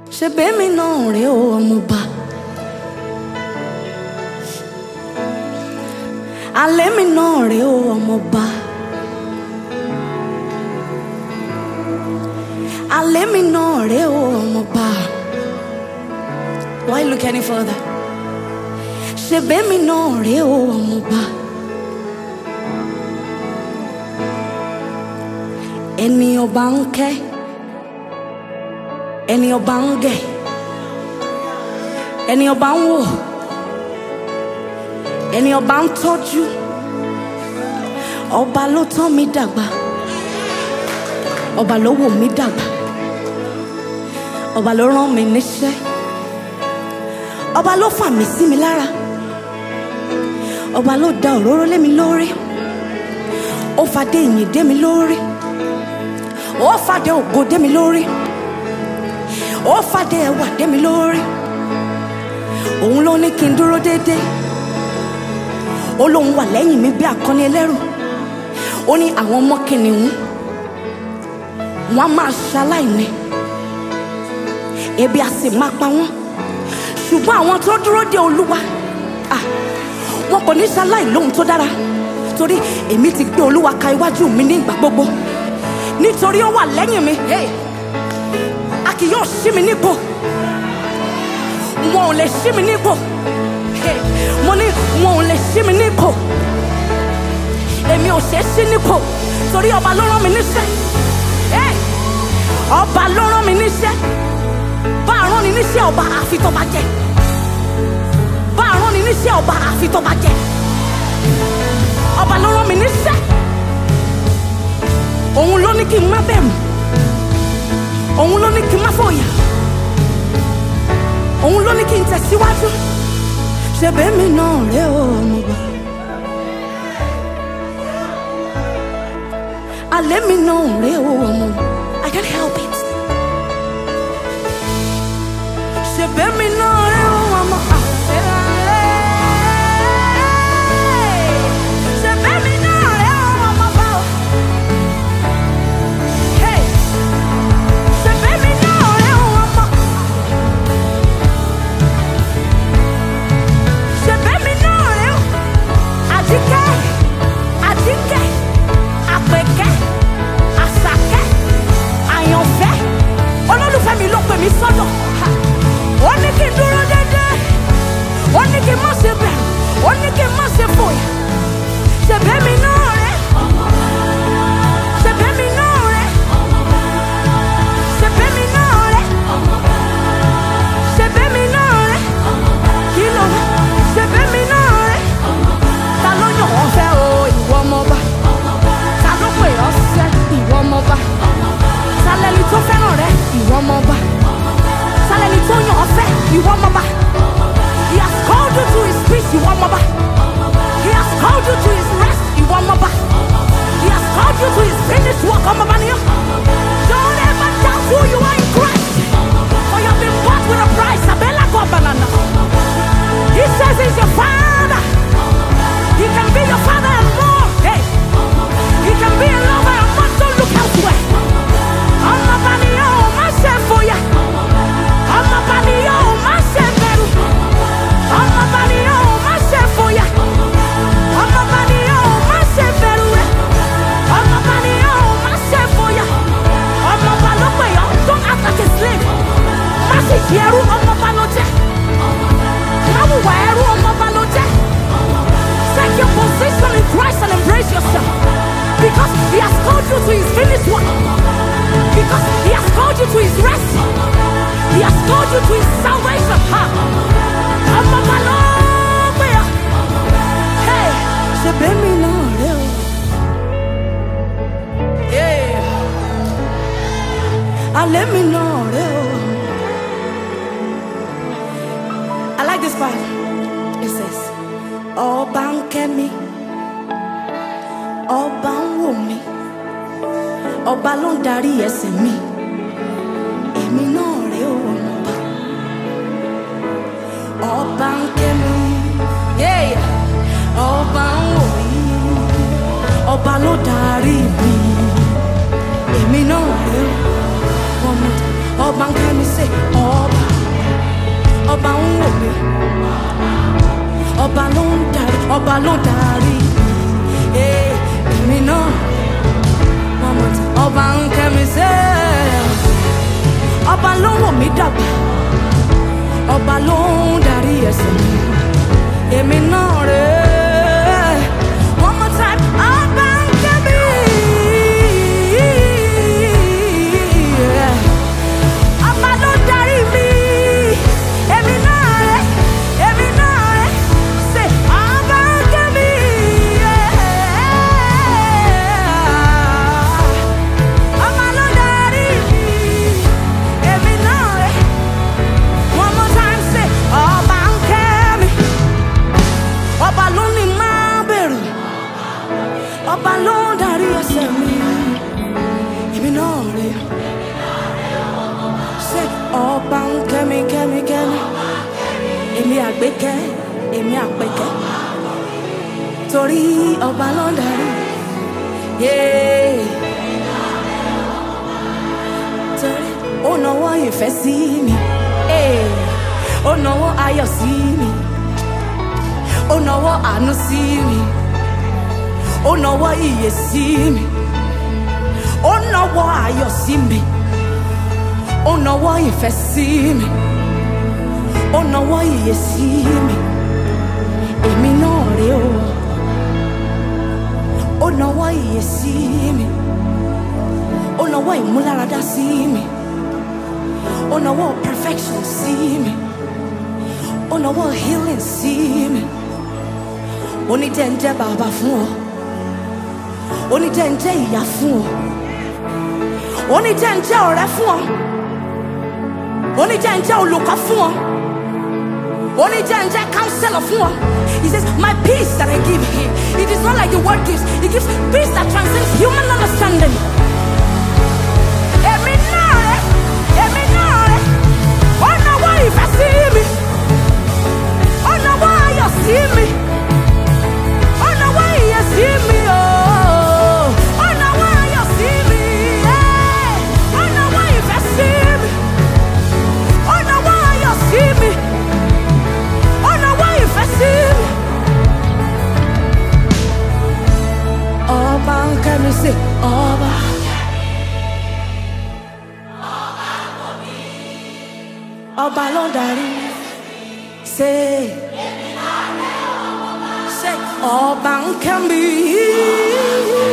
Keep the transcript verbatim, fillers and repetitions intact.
ṣe bẹ́mi náà rèé o ọmọọba. alẹ́ mi náà rèé o ọmọọba. alẹ́ mi náà rèé o ọmọọba. Why look any further? ṣe bẹ́mi náà rèé o ọmọọba. ẹni ọba ń kẹ́, ẹni ọba ń gẹ̀, ẹni ọba ń wò, ẹni ọba ń tọ́jú. ọba ló tọ́ mi dàgbà, ọba ló wò mí dàgbà, ọba ló rán mi níṣẹ́, ọba ló fà mí sí mi lára, ọba ló da òróró lé mi lórí, ó fàdé ìyìn dé mi lórí, ó fàdé ògo dé mi lórí, ó fàdé ẹwà dé mi lórí. òun ló ní kí n dúró déédéé, ó lóun wà lẹ́yìn mi bí akọni ẹlẹ́rù. ó ní àwọn ọmọ kìnìún wọn á máa ṣaláìní, ebi á sì máa pa wọ́n, ṣùgbọ́n àwọn tó dúró de Olúwa ah, wọn kò ní ṣaláì lóhun tó dára, torí èmi ti gbé Olúwa ka iwájú mi ní ìgbà gbogbo. nítorí ó wà lẹ́yìn mi, hey, a kì yóò ṣí mi nípò, wọn ò lè ṣí mi nípò, hey, mo ní wọn ò lè ṣí mi nípò, èmi ò ṣe é ṣí nípò, torí ọba ló rán mi níṣẹ́, hey, ọba ló rán mi níṣẹ́. bá a rán ni níṣẹ́ ọba àfi tó bá jẹ́, bá a rán ni níṣẹ́ ọba àfi tó bá jẹ́, ọba ló rán mi níṣẹ́. òun ló ní kí n má bẹ̀rù, òun ló ní kí n má fòyà, òun ló ní kí n tẹ̀síwájú. ṣe bẹ́mi náà rèé o ọmọọba. alẹ́ mi náà rèé o ọmọọba. I can't help it. ṣe bẹ́mi náà rèé o ọmọọba. Olólùfẹ́ ló pè mí sọ́dọ̀, ó ní kí n dúró déédéé, ó ní kí n má ṣe bẹ̀rù, ó ní kí n má ṣe fòyà. ṣe bẹ́mi náà rèé, ṣe bẹ́mi náà rèé, ṣe bẹ́mi náà rèé, ṣe bẹ́mi náà rèé, kí ló rẹ̀? ṣe bẹ́mi náà rèé. ta ló yàn wọ́n fẹ́ o ìwọ ọmọọba? ta ló pè ọ́ sẹ́ ìwọ ọmọọba? sálẹ́ni tó fẹ́ràn rẹ ìwọ ọmọọba, sálẹ́ni tó yàn ọ́ fẹ́ ìwọ ọmọọba. He has called you to his peace ìwọ ọmọọba, he has called you to his rest ìwọ ọmọọba, he has called you to his finished work ọmọọba nìyẹn. Don't ever doubt who you are in Christ, for you have been bought with a price. Abela Gobanana. He says he's your father, he can be your father and more. Hey, he can be a lover and more. Don't look elsewhere. ọmọọba ni yóò má ṣe fòyà, ọmọọba ni yóò má ṣe bẹ̀rù, ọmọọba ni yóò má ṣe fòyà, ọmọọba ni yóò má ṣe bẹ̀rù rẹ̀, ọmọọba ni yóò má ṣe fòyà. ọmọọba ló pè ọ́, don't act like a slave. má sì di ẹrú, ọmọọba ló jẹ́. má wùwà ẹrú, ọmọọba ló jẹ́. Take your position in Christ and embrace yourself, because he has called you to his finished work. Because he has called you to his rest, he has called you to his salvation. Ha! ọmọọba ló pè ọ́. Hey, ṣe bẹ́mi náà rèé o. Yeah. alẹ́ mi náà rèé o. I like this part. It says, ọba ń kẹ́ mi, ọba ń wò mí, ọba ló ń darí ẹsẹ̀ mi, èmi náà rèé o ọmọọba. ọba ń kẹ́ mi, ọba ń wò mí, ọba ló darí mi, èmi náà rèé o ọmọọba. ọba ń kẹ́ mi, say, ọba ń wò mí, ọba ló ń darí, ọba ló ń darí, èmi náà wọ́n mọ̀ tí ọba ń kẹ́ mi sẹ́, ọba ló ń wò mí dàgbà, ọba ló ń darí ẹsẹ̀ mi, èmi náà rèé. One more time, ọba ń kẹ́ mi. Ọba ló ń darí mi, èmi náà rèé, èmi náà rèé. Say, ọba ń kẹ́ mi. Ọba ló ń darí mi, èmi náà rèé. One more time, say, ọba ń kẹ́ mi. Ọba ló ní máa bẹ̀rù, ọba ló ń darí ẹsẹ̀ mi, èmi náà rèé. Ṣé ọba ń kẹ́mi kẹ́mi kẹ́mi, èmi àgbékẹ́, èmi àpẹ̀kẹ́, torí ọba ló ń darí. Yeah. Torí ó nawọ́ ìfẹ́ sí mi, ó nawọ́ ayọ̀ sí mi, ó nawọ́ àánú sí mi, ó nawọ́ ìyè sí mi, ó nawọ́ ayọ̀ sí mi, ó nawọ́ ìfẹ́ sí mi, ó nawọ́ ìyè sí mi, èmi náà rèé o. Ó nawọ́ ìyè sí mi, ó nawọ́ ìmúláradá sí mi, ó nawọ́ perfection sí mi, ó nawọ́ healing sí mi. Ó ní jẹ́ ń jẹ́ bàbá fún ọ, ó ní jẹ́ ń jẹ́ ìyá fún ọ, ó ní jẹ́ ń jẹ́ ọ̀rẹ́ fún ọ, ó ní jẹ́ ń jẹ́ olùkọ́ fún ọ, ó ní jẹ́ ń jẹ́ counselor fún ọ. He says, my peace that I give him, it is not like the world gives. It gives peace that transcends human understanding. Èmi náà rèé, èmi náà rèé. Ó nawọ́ ìfẹ́ sí mi, ó nawọ́ ayọ̀ sí mi, ó nawọ́ ìyè sí mi, oh. Ó nawọ́ ayọ̀ sí mi, eh. Ó nawọ́ ìfẹ́ sí mi, ó nawọ́ ayọ̀ sí mi, ó nawọ́ ìfẹ́ sí mi. Ọba ń kẹ́ mi sí, ọba. Ọba ló ń darí, ṣe ṣe ọba ń kẹ́ mi.